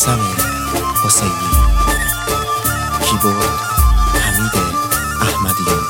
رستم حسینی. کیبورد حمید احمدیان.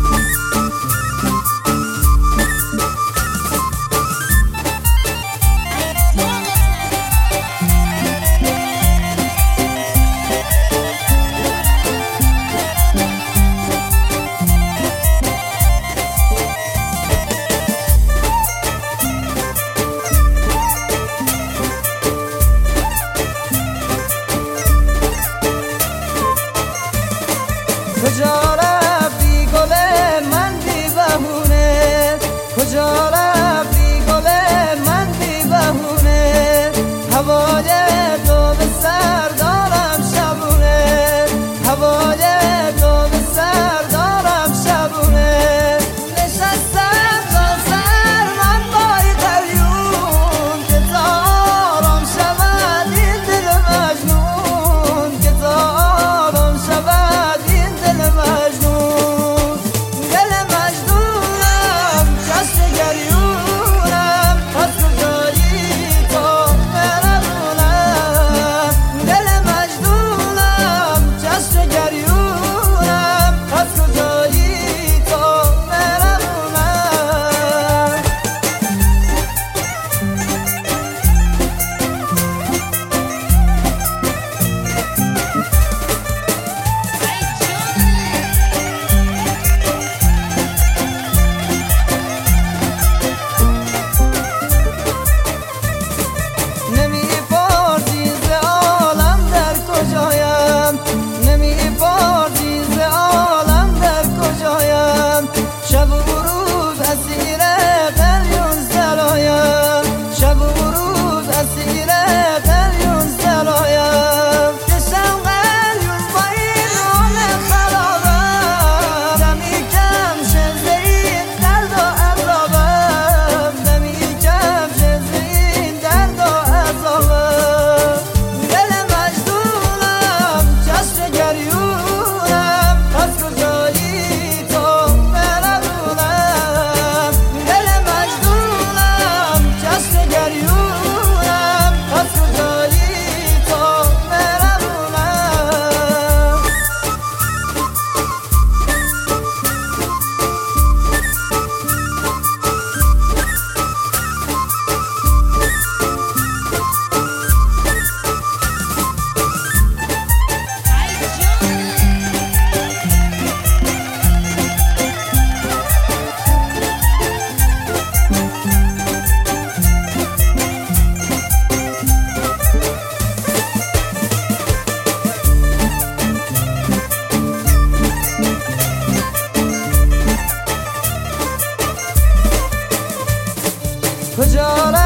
کجا رفتی گل من بی بهونه، کجا رفتی گل من بی بهونه، هوای تو به سر دارم شبونه، هوای تو به سر دارم شبونه. نشستم تا سر من بای قلیون، که تارم شود این دل مجنون، که تارم شود مجنون. دل مجنونم جست گریونم، از کجایی تو مهربونم. دل مجنونم جست گریونم، از کجایی تو مهربونم. شب و روز اسیر قلیون سرایم، شب و روز اسیر قلیون سرایم. کشم قلیون با این حال خرابم، دمی کم شد این درد و عذابم، دمی کم شد این درد و عذابم. دل مجنونم جشن گریونم، از کجایی تو کجا